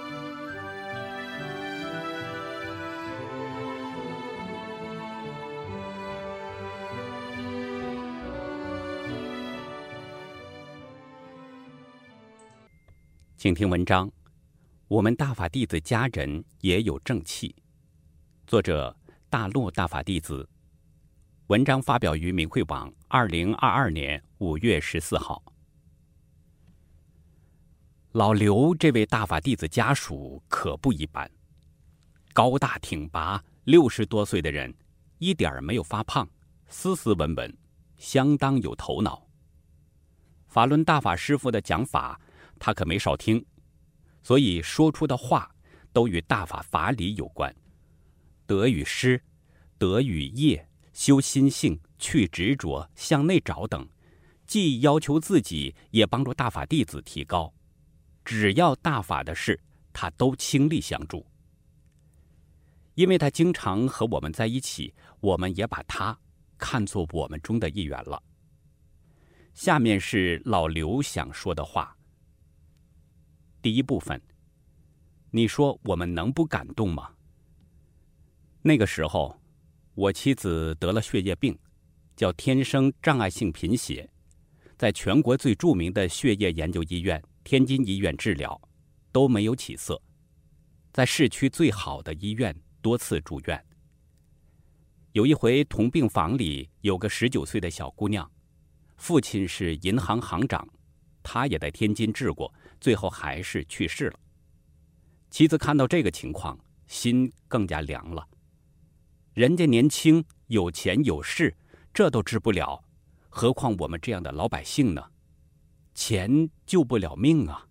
请听文章：我们大法弟子家人也有正气。作者：大陆大法弟子。文章发表于明慧网，二零二二年五月十四号。老刘这位大法弟子家属可不一般，高大挺拔，六十多岁的人，一点儿没有发胖，斯斯文文，相当有头脑。法轮大法师父的讲法，他可没少听，所以说出的话都与大法法理有关，得与失，得与业，修心性，去执着，向内找等，既要求自己，也帮助大法弟子提高。只要大法的事，他都倾力相助。因为他经常和我们在一起，我们也把他看作我们中的一员了。下面是老刘想说的话。第一部分，你说我们能不感动吗？那个时候，我妻子得了血液病，叫天生障碍性贫血，在全国最著名的血液研究医院天津医院治疗，都没有起色。在市区最好的医院多次住院。有一回同病房里有个十九岁的小姑娘，父亲是银行行长，她也在天津治过，最后还是去世了。妻子看到这个情况，心更加凉了。人家年轻，有钱有势，这都治不了，何况我们这样的老百姓呢？钱救不了命啊！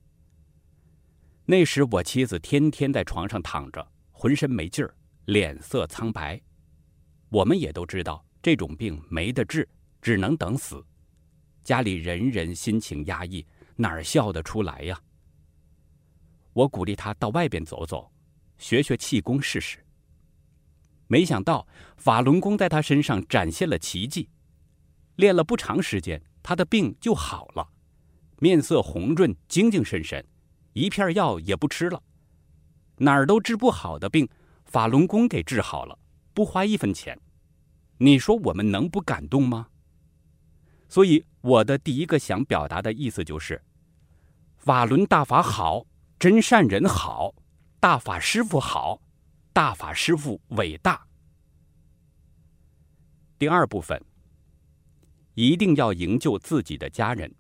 那时我妻子天天在床上躺着，浑身没劲儿，脸色苍白。我们也都知道这种病没得治，只能等死。家里人人心情压抑，哪儿笑得出来呀？我鼓励他到外边走走，学学气功试试。没想到法轮功在他身上展现了奇迹，练了不长时间，他的病就好了，面色红润，精精神神，一片药也不吃了。哪儿都治不好的病，法轮功给治好了，不花一分钱。你说我们能不感动吗？所以我的第一个想表达的意思就是，法轮大法好，真善人好，大法师父好，大法师父伟大。第二部分，一定要营救自己的家人。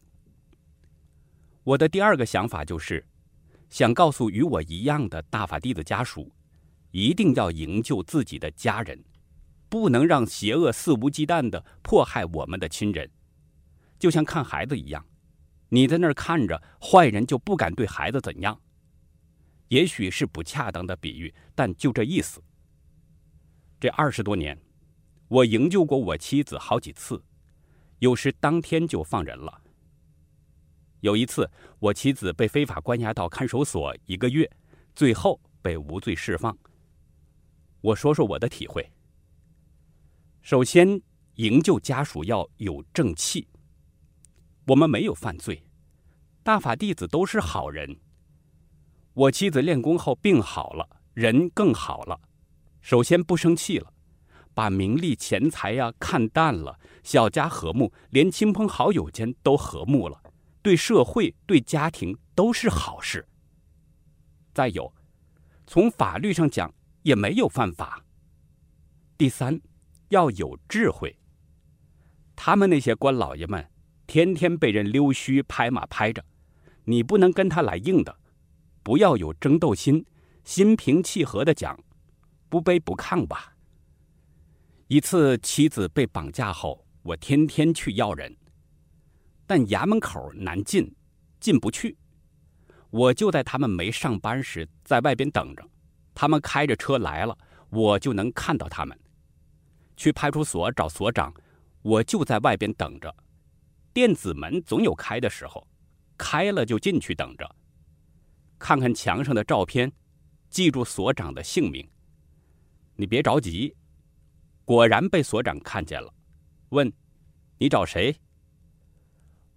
我的第二个想法就是，想告诉与我一样的大法弟子家属，一定要营救自己的家人，不能让邪恶肆无忌惮地迫害我们的亲人。就像看孩子一样，你在那儿看着，坏人就不敢对孩子怎样。也许是不恰当的比喻，但就这意思。这二十多年，我营救过我妻子好几次，有时当天就放人了。有一次，我妻子被非法关押到看守所一个月，最后被无罪释放。我说说我的体会。首先，营救家属要有正气。我们没有犯罪，大法弟子都是好人。我妻子练功后病好了，人更好了。首先不生气了，把名利钱财呀、啊、看淡了，小家和睦，连亲朋好友间都和睦了，对社会对家庭都是好事。再有，从法律上讲也没有犯法。第三，要有智慧。他们那些官老爷们天天被人溜须拍马拍着，你不能跟他来硬的，不要有争斗心，心平气和的讲，不卑不亢吧。一次妻子被绑架后，我天天去要人，但衙门口难进，进不去。我就在他们没上班时在外边等着，他们开着车来了，我就能看到他们。去派出所找所长，我就在外边等着，电子门总有开的时候，开了就进去等着，看看墙上的照片，记住所长的姓名。你别着急。果然被所长看见了，问你找谁？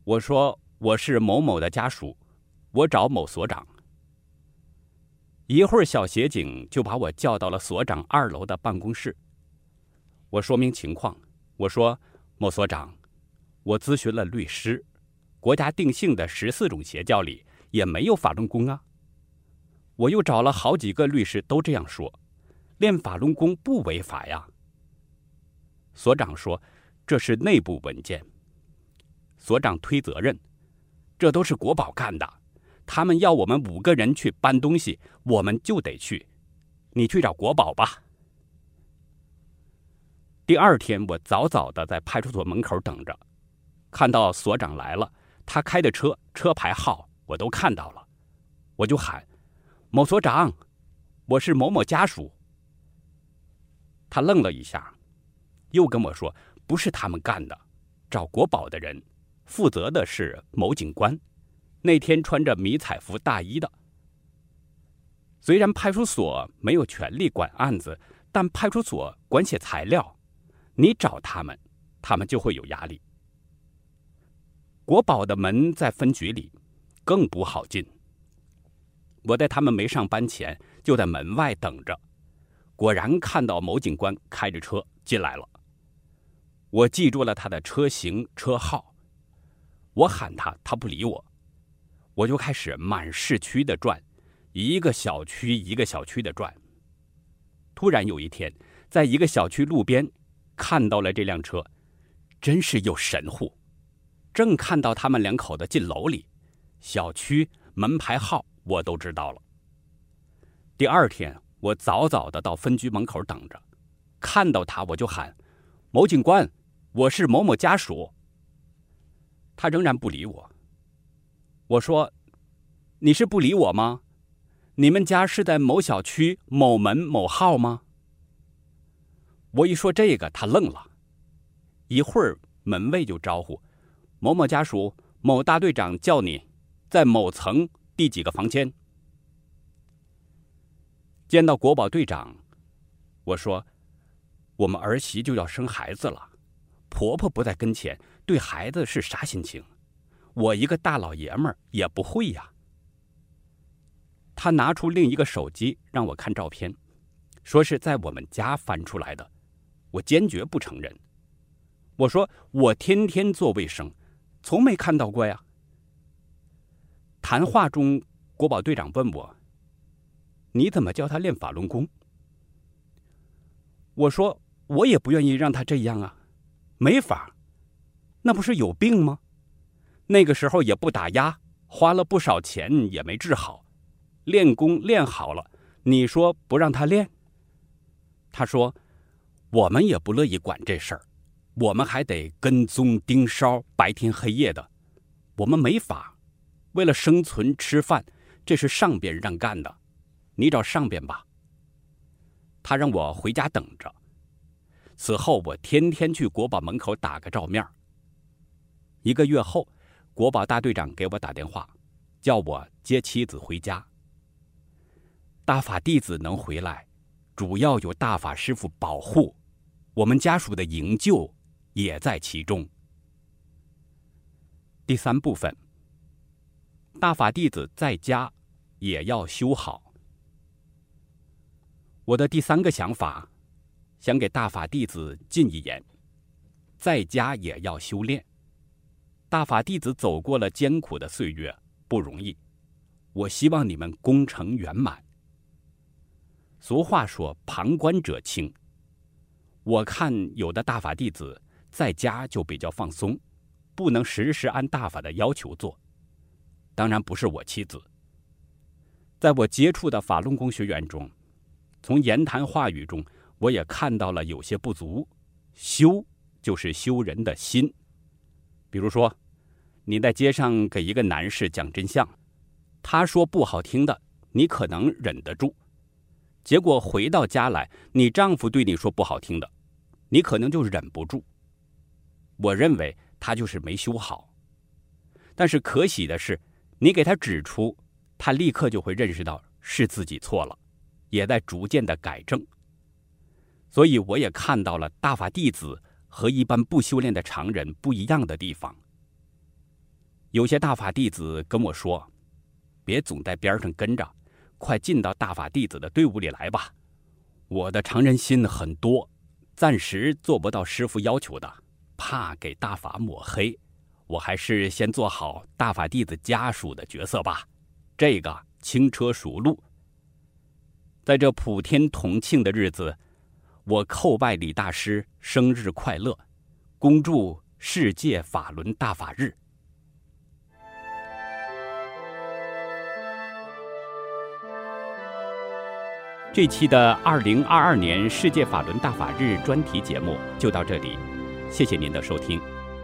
我说我是某某的家属，我找某所长。一会儿小协警就把我叫到了所长二楼的办公室。我说明情况，我说某所长，我咨询了律师，国家定性的十四种邪教里也没有法轮功啊。我又找了好几个律师都这样说，练法轮功不违法呀。所长说这是内部文件。所长推责任，这都是国保干的，他们要我们五个人去搬东西，我们就得去，你去找国保吧。第二天我早早的在派出所门口等着，看到所长来了，他开的车车牌号我都看到了，我就喊某所长，我是某某家属。他愣了一下，又跟我说不是他们干的，找国保的人，负责的是某警官，那天穿着迷彩服大衣的。虽然派出所没有权利管案子，但派出所管写材料，你找他们，他们就会有压力。国保的门在分局里，更不好进。我在他们没上班前就在门外等着，果然看到某警官开着车进来了。我记住了他的车型车号，我喊他，他不理我，我就开始满市区的转，一个小区一个小区的转。突然有一天，在一个小区路边看到了这辆车，真是有神乎。正看到他们两口子进楼里，小区门牌号我都知道了。第二天我早早的到分局门口等着，看到他我就喊某警官，我是某某家属。他仍然不理我。我说你是不理我吗？你们家是在某小区某门某号吗？我一说这个他愣了，一会儿门卫就招呼某某家属，某大队长叫你，在某层第几个房间。见到国保队长，我说我们儿媳就要生孩子了，婆婆不在跟前，对孩子是啥心情？我一个大老爷们儿也不会呀。他拿出另一个手机让我看照片，说是在我们家翻出来的，我坚决不承认。我说我天天做卫生，从没看到过呀。谈话中，国保队长问我，你怎么教他练法轮功？我说我也不愿意让他这样啊，没法，那不是有病吗？那个时候也不打压，花了不少钱也没治好，练功练好了，你说不让他练？他说我们也不乐意管这事儿，我们还得跟踪盯梢，白天黑夜的，我们没法，为了生存吃饭，这是上边让干的，你找上边吧。他让我回家等着。此后我天天去国保门口打个照面。一个月后，国保大队长给我打电话，叫我接妻子回家。大法弟子能回来，主要有大法师父保护，我们家属的营救也在其中。第三部分，大法弟子在家也要修好。我的第三个想法，想给大法弟子进一言，在家也要修炼。大法弟子走过了艰苦的岁月，不容易，我希望你们功成圆满。俗话说旁观者清，我看有的大法弟子在家就比较放松，不能时时按大法的要求做。当然不是我妻子。在我接触的法轮功学员中，从言谈话语中，我也看到了有些不足。修就是修人的心。比如说，你在街上给一个男士讲真相，他说不好听的，你可能忍得住，结果回到家来，你丈夫对你说不好听的，你可能就忍不住。我认为他就是没修好。但是可喜的是，你给他指出，他立刻就会认识到是自己错了，也在逐渐的改正。所以我也看到了大法弟子和一般不修炼的常人不一样的地方。 有些大法弟子跟我说，别总在边上跟着，快进到大法弟子的队伍里来吧。我的常人心很多，暂时做不到师父要求的，怕给大法抹黑，我还是先做好大法弟子家属的角色吧，这个轻车熟路。在这普天同庆的日子，我叩拜李大师生日快乐，恭祝世界法轮大法日。这期的二零二二年世界法轮大法日专题节目就到这里，谢谢您的收听。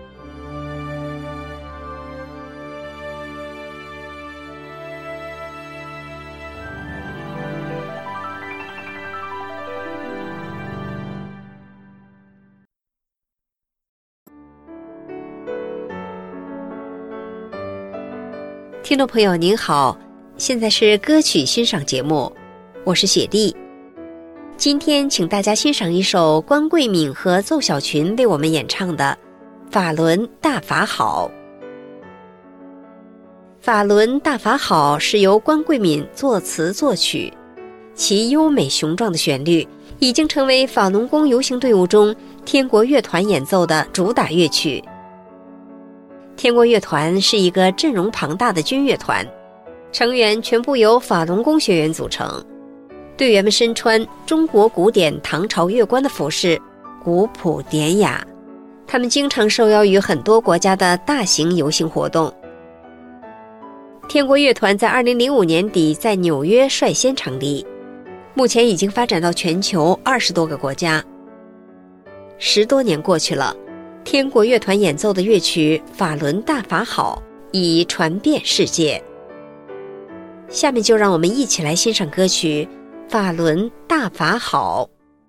听众朋友您好，现在是歌曲欣赏节目，我是雪莉。今天请大家欣赏一首关桂敏和奏小群为我们演唱的《法轮大法好》。《法轮大法好》是由关桂敏作词作曲，其优美雄壮的旋律已经成为法轮功游行队伍中天国乐团演奏的主打乐曲。天国乐团是一个阵容庞大的军乐团，成员全部由法轮功学员组成，队员们身穿中国古典唐朝乐官的服饰，古朴典雅。他们经常受邀于很多国家的大型游行活动。天国乐团在二零零五年底在纽约率先成立，目前已经发展到全球二十多个国家。十多年过去了，天国乐团演奏的乐曲《法轮大法好》已传遍世界。下面就让我们一起来欣赏歌曲《法轮大法好》。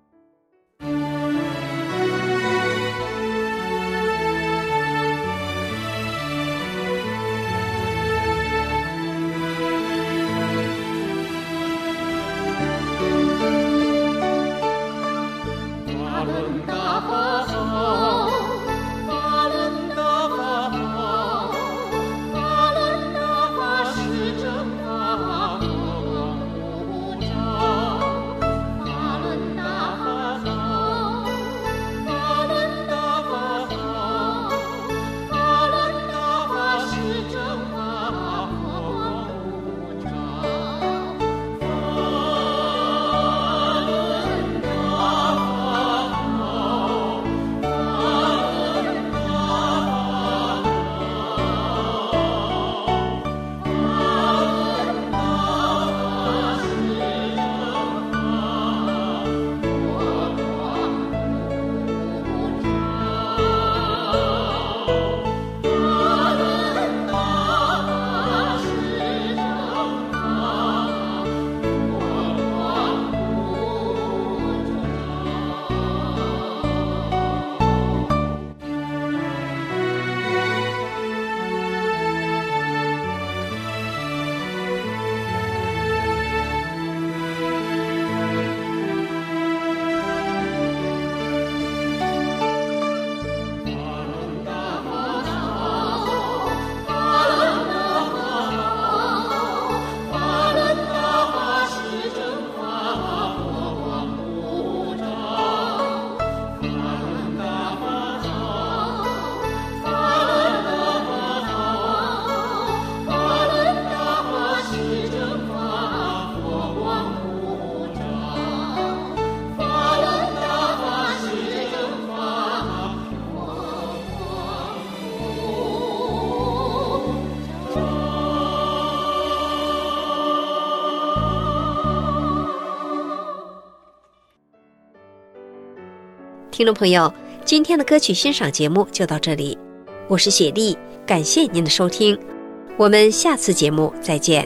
听众朋友，今天的歌曲欣赏节目就到这里，我是雪莉，感谢您的收听，我们下次节目再见。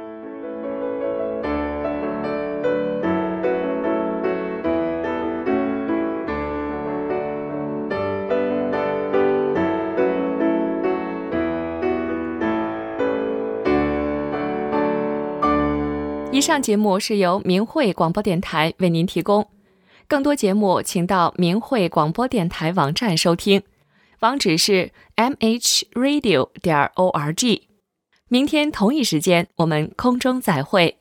以上节目是由明慧广播电台为您提供，更多节目请到明慧广播电台网站收听， 网址是 m h radio 点 org。明天同一时间，我们空中再会。